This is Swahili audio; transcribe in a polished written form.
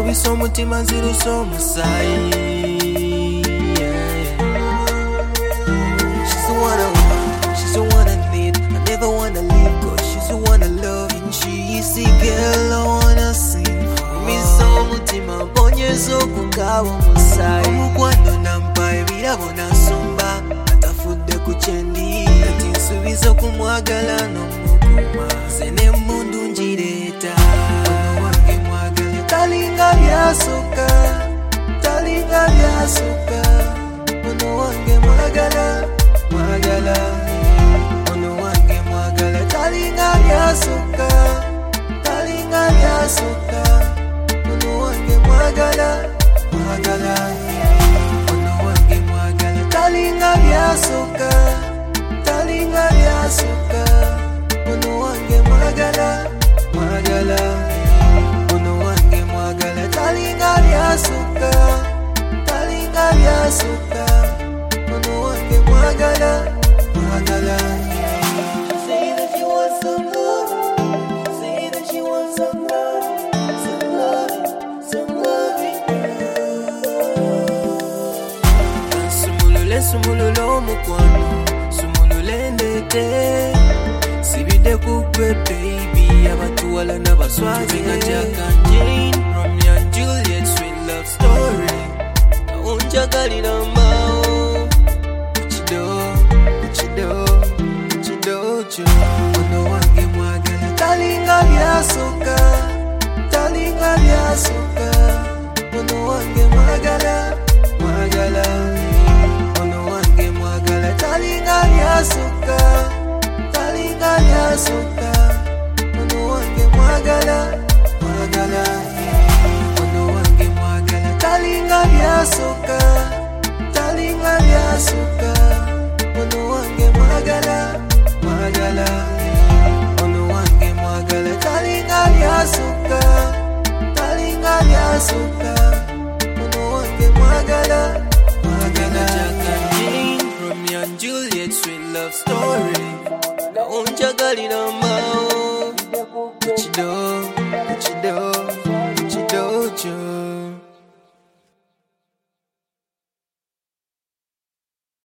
Kubiso mutima nziru so musai. She's the one I want, she's the one I need. I never wanna leave, cause she's the one I love. And she is the girl I wanna see. Kubiso mutima bonyezo kungawa musai. Omukwano nampai birabo nasomba. Atafudde kuchendi kati nsubizo kumwagala n'omukuma. Zene mundu njireta ono wange mwagala. Talinga byasooka, talinga byasooka. Ono wange mwagala, mwagala. Ono wange mwagala. Talinga byasooka, talinga byasooka. Ono wange mwagala, mwagala. Ono wange mwagala. Talinga byasooka, talinga byasooka. Ono wange mwagala, mwagala. Ono wange mwagala. Talinga byasooka, talinga byasooka. Ono wange mwagala, mwagala. Say that you want some love, say that you want some love, some love, some loving girl. Sumulule sumulule omukwano, sumulule ndete. Sibide kukwe baby, abatuwala n'abaswazi nga Jack and Jane, Romeo and Juliet, sweet love story. Unjagalira mbao, kuchido, kuchido, kuchido cho. Ono wange mwagala. Talinga byasooka, talinga byasooka. Ono wange mwagala, mwagala. Ono wange mwagala. Talinga byasooka, talinga byasooka. Ono wange mwagala, mwagala. Ono wange mwagala. Talinga byasooka, talinga byasooka. Ono wange mwagala, mwagala. Ono wange mwagala. Talinga byasooka, talinga byasooka. Ono wange mwagala, mwagala. Jack and Jane, Romeo and Juliet, sweet love story. Unjagalira mbao, kuchido, kuchido, kuchido cho.